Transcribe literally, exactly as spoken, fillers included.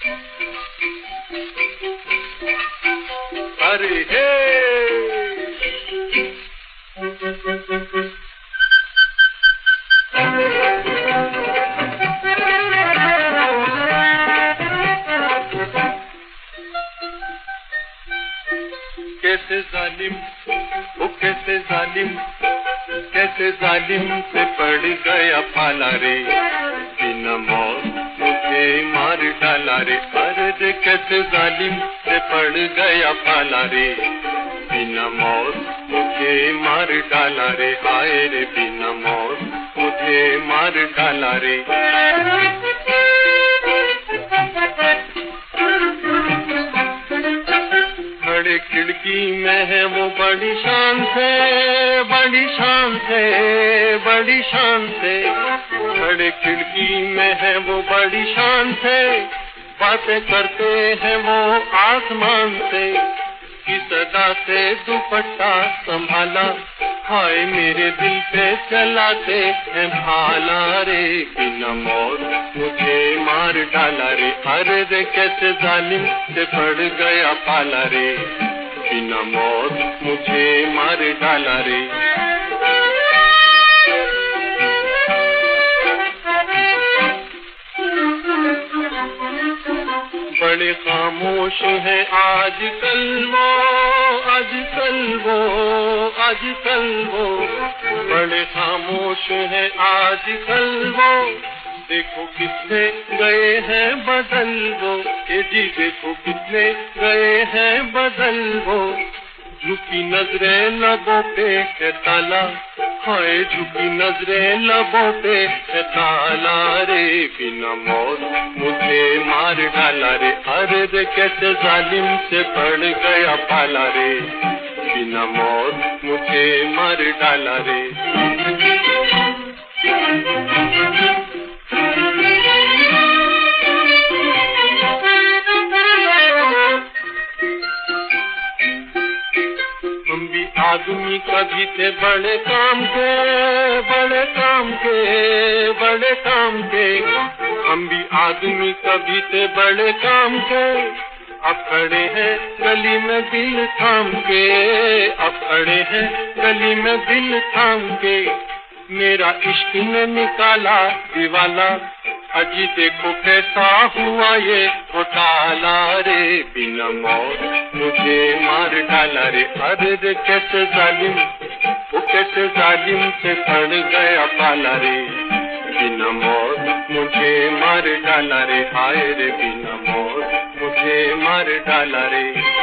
अरे हे कैसे जालिम, वो कैसे जालिम, कैसे जालिम से पड़ गया पाला रे, बिना मौत मुझे मार डाला रे। अरे कैसे जालिम से पड़ गया पाला रे, बिना मौत मुझे मार डाला रे। हाय रे बिना मौत मुझे मार डाला रे। खड़े खिड़की में है वो बड़ी शान से, बड़ी शान से, बड़ी शान से। खड़े खिड़की में है वो बड़ी शान से, बातें करते हैं वो आसमान से। किस अदा से दुपट्टा संभाला, हाय मेरे दिल पे चलाते हैं भाला रे, बिना मौत मुझे मार डाला रे। अरे रे कैसे जालिम से पड़ गया पाला रे, बिना मौत मुझे मार डाला रे। बड़े खामोश है आजकल वो, आजकल वो, आजकल वो। बड़े खामोश है आजकल वो, देखो कितने गए हैं बदल वो। ये जी देखो कितने गए हैं बदल वो। झुकी नजरें लबों पे है ताला, हाय झुकी नजरें लबों पे है ताला रे, बिना मौत मुझे मार डाला रे। अरे रे कैसे जालिम से पड़ गया पाला रे, बिना मौत मुझे मार डाला रे। आदमी कभी थे बड़े काम के, बड़े काम के, बड़े काम के। हम भी आदमी कभी थे बड़े काम के, अब खड़े हैं गली में दिल थाम के, अब खड़े हैं गली में दिल थाम के। मेरा इश्क ने निकाला दीवाला, अजी देखो कैसा हुआ ये घोटाला रे, बिना मौत मुझे मार डाला रे। अरे रे कैसे जालिम, वो कैसे जालिम से पड़ गया पाला रे, बिना मौत मुझे मार डाला रे। हाय रे बिना मौत मुझे मार डाला रे।